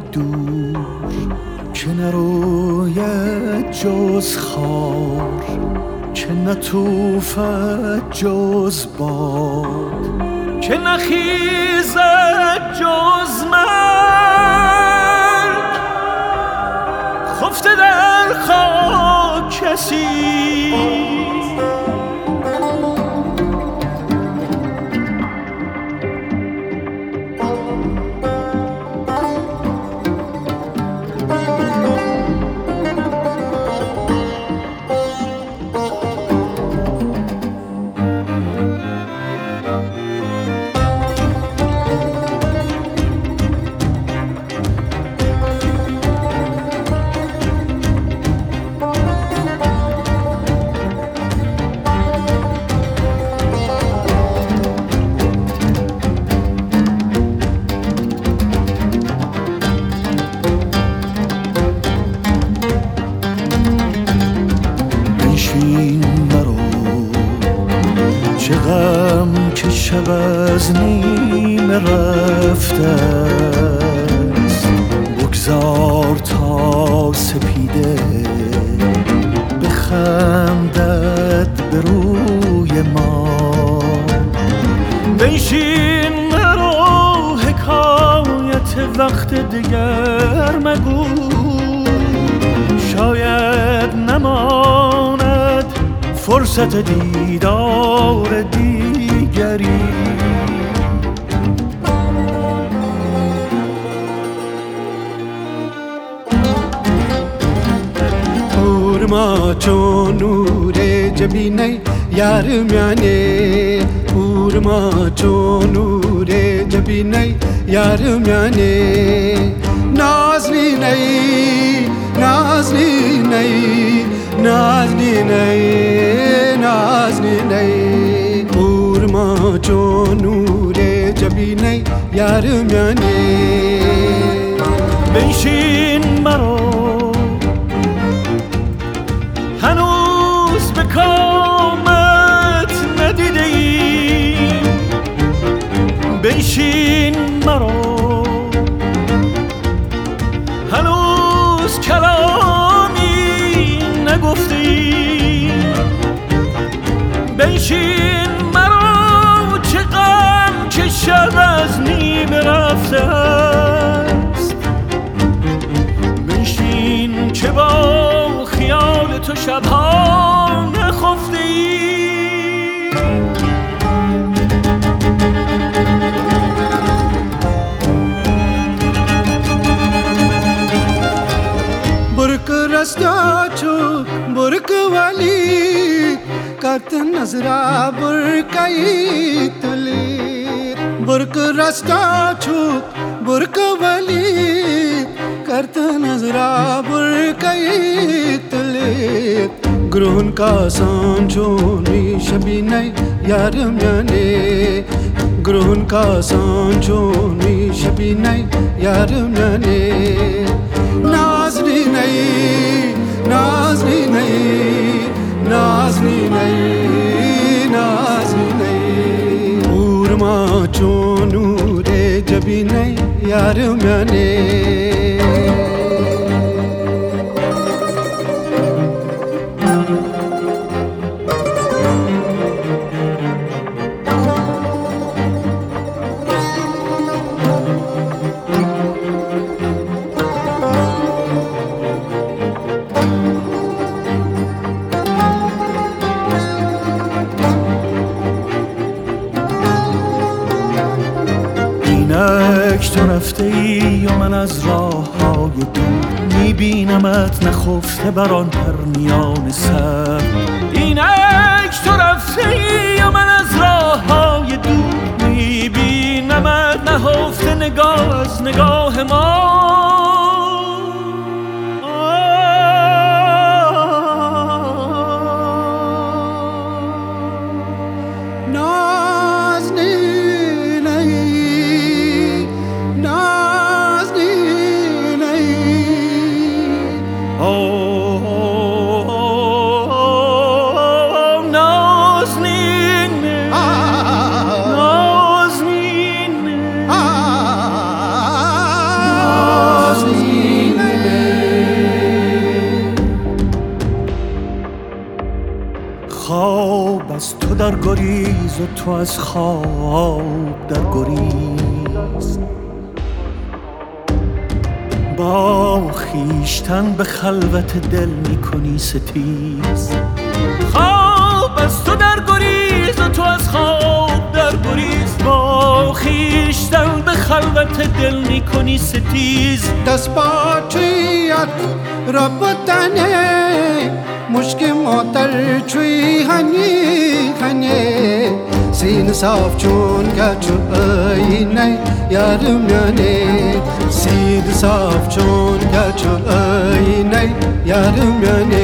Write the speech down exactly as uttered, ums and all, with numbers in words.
دور که نروید جز خار، که نتوفد جز باد، که نخیزد جز مرگ، خفته در خاک کسی چه غم که شب از نیمه رفته است، بگذار تا سپیده بخندد به روی ما. بنشین مرو حکایت وقت دیگر مگو، شاید نماند فرصت دیدار دیگری. پورما چون نور جبینه یار میانه، پورما چون نور جبینه یار میانه. نازلی نی نازلی نی نازلی نی نازلی نی، پورما چون نور جبینه یار میانه. بنشین مرو هنوز به کامت ندیده ای، بنشین مرو هنوز کلامی نگفته ای، بنشین مرو چه غم که شب از نیمه رفته است، بنشین که با خیال تو شبها نخفته ای. برک راستا چو برک والی کت نظرا برکای تلی، برک راستا چو برک والی کت نظرا برکای تلی. گرون کا سانچونی شبینه یار میانه، گرون کا سانچونی شبینه یار میانه. نازلی نی نازلی نی نازلی نی نازلی نی، پورما چون نور جبینه یار میانه. اینک تو رفته ای و من از راه های دور میبینمت نخفته بر آن پرنیان سر. اینک تو رفته ای و من از راه های دور میبینمت نهفته نگاه از نگاه ما. گریز و تو از خواب در گریز. با خیشتن به خلوت دل میکنی ستیز. خواب از تو در گریز و تو از خواب در گریز. با خیشتن به خلوت دل میکنی ستیز. دست پاچیت را بودنه مشک مادر چوی هنی هنی. سین صاف چون گچون اینه یارم یانه. سین صاف چون گچون اینه یارم یانه.